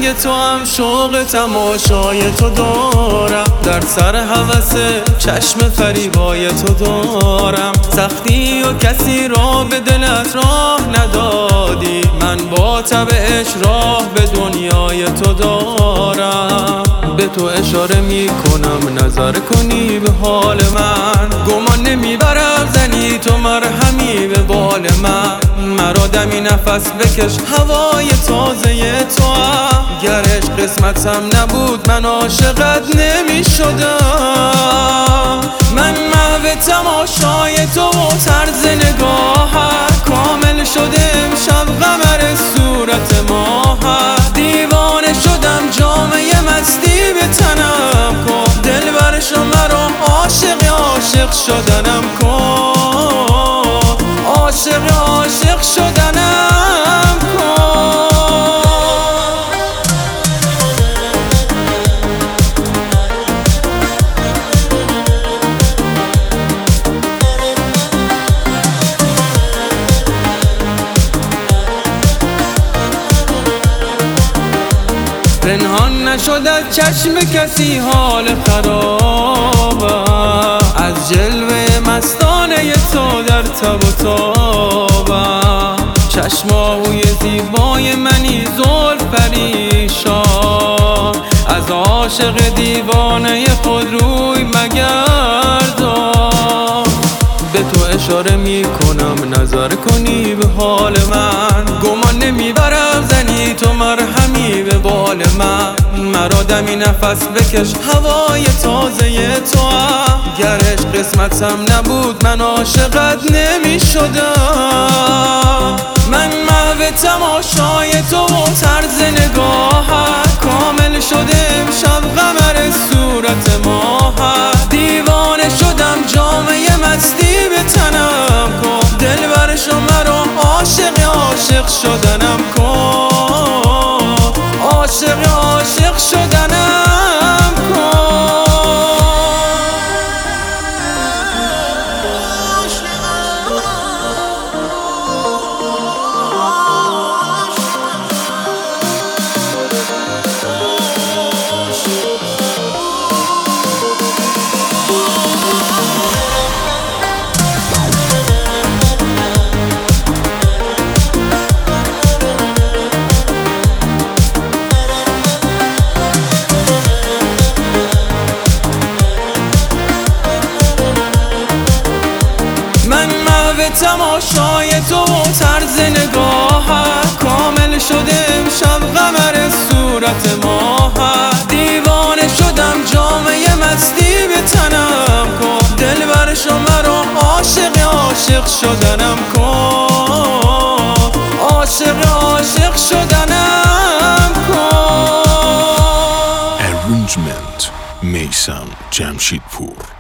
رنگ تو هم شوق تماشای تو دارم، در سر هوس چشم فریبای تو دارم. سختی و کسی را به دلت راه ندادی، من با طبعش راه به دنیای تو دارم. به تو اشاره می کنم نظر کنی به حال من، گمان نمیبرم زنی تو مرهمی به بال من. مرا دمی نفس بکش هوای تازه تو هم، گرش قسمتم نبود من عاشقت نمی شدم. من محو تماشای تو و طرز نگاهت، کامل شده امشب قمر صورت ماهت. دیوانه شدم جامعه مستی به تنم کن، دلبر مرا عاشق شدنم کن، عاشق شدنم کن. پنهان نشد از چشم کسی حال خرابم، از جلوه مستانه تو در تب و تابم. چشم آهوی زیبای منی زلف پریشان، از عاشق دیوانه خود روی مگردان. به تو اشاره می کنم نظر کنی به حال من، گمان نمیبرم زنی تو مرهمی به بال من. مرا دمی نفس بکش هوای تازه تو هم، گرش قسمتم نبود من عاشقت نمی شدم. من محو تماشای تو و طرز نگاهت، کامل شده امشب قمر صورت ماهت. دیوانه شدم جامعه مستی به تنم کن، دلبر مرا عاشق شدنم کن، عاشق شدنم کن. تماشای تو و طرز نگاهت، کامل شده امشب قمر صورت ماهت. دیوانه شدم جامعه مستی به تنم کن، دلبر مرا عاشق شدنم کن، عاشق شدنم کن. Arrangement میثم جمشیدپور.